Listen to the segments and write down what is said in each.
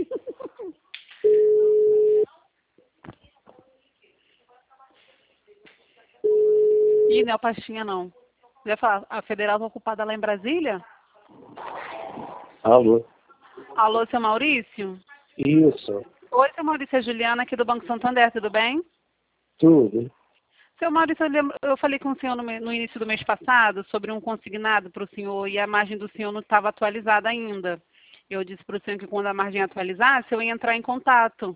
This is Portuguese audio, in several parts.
Ih, não é o Pastinha, não. Eu ia falar, a federal está ocupada lá em Brasília? Alô? Alô, seu Maurício? Isso, Oi, seu Maurício, é a Juliana aqui do Banco Santander, tudo bem? tudo. Seu Maurício, eu falei com o senhor no início do mês passado sobre um consignado para o senhor e a margem do senhor não estava atualizada ainda. Eu disse para o senhor que quando a margem atualizasse, eu ia entrar em contato.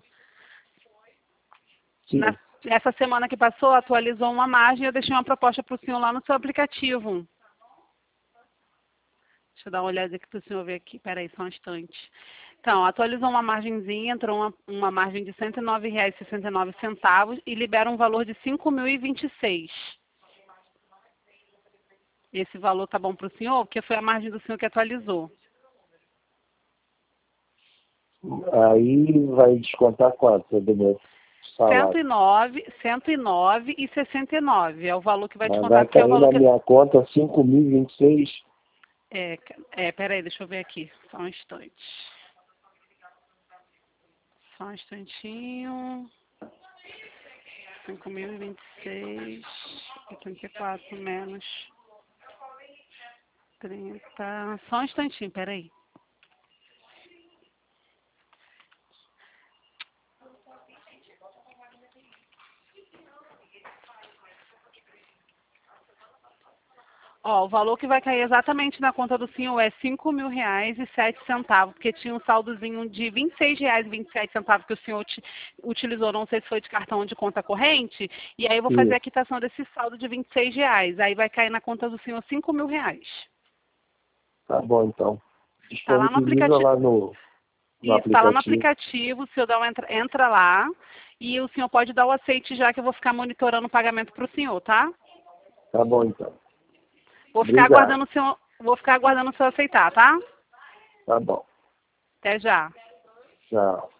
Sim. Essa semana que passou, atualizou uma margem e eu deixei uma proposta para o senhor lá no seu aplicativo. Deixa eu dar uma olhada aqui para o senhor ver aqui. Peraí, só um instante. Então, atualizou uma margenzinha, entrou uma margem de R$ 109,69 e libera um valor de R$ 5.026. Esse valor tá bom para o senhor? Porque foi a margem do senhor que atualizou. Aí vai descontar quanto do meu salário? 109,69 é o valor que vai Mas descontar, vai porque é o cair valor na que... minha conta 5.026. Peraí, deixa eu ver aqui. Só um instante. Só um instantinho. 5.026,84 menos 30. Só um instantinho, peraí. Ó, o valor que vai cair exatamente na conta do senhor é R$ 5.000,07, porque tinha um saldozinho de R$ 26,27 que o senhor utilizou, não sei se foi de cartão ou de conta corrente, e aí eu vou fazer a Isso. quitação desse saldo de R$ 26. Aí vai cair na conta do senhor R$ 5.000. Tá bom, então. Está lá no Disponibiliza aplicativo. lá no Isso, está lá no aplicativo. aplicativo, o senhor entra lá e o senhor pode dar o aceite já que eu vou ficar monitorando o pagamento para o senhor, tá? Tá bom, então. Vou ficar Obrigado. aguardando o senhor aceitar, tá? Tá bom. Até já. Tchau.